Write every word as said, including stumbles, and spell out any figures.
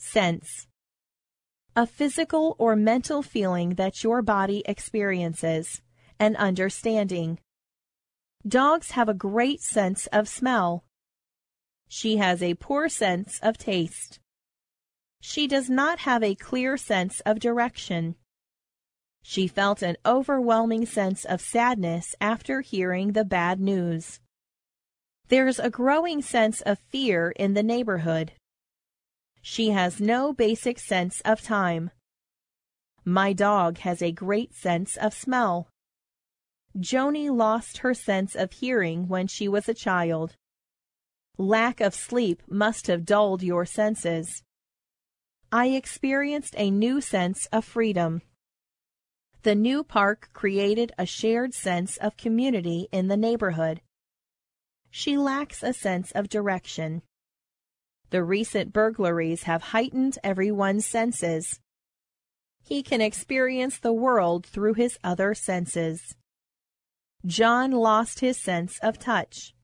Sense. A physical or mental feeling that your body experiences, an understanding. Dogs have a great sense of smell. She has a poor sense of taste. She does not have a clear sense of direction. She felt an overwhelming sense of sadness after hearing the bad news. There's a growing sense of fear in the neighborhood. She has no basic sense of time. My dog has a great sense of smell. Joni lost her sense of hearing when she was a child. Lack of sleep must have dulled your senses. I experienced a new sense of freedom. The new park created a shared sense of community in the neighborhood. She lacks a sense of direction. The recent burglaries have heightened everyone's senses. He can experience the world through his other senses. John lost his sense of touch.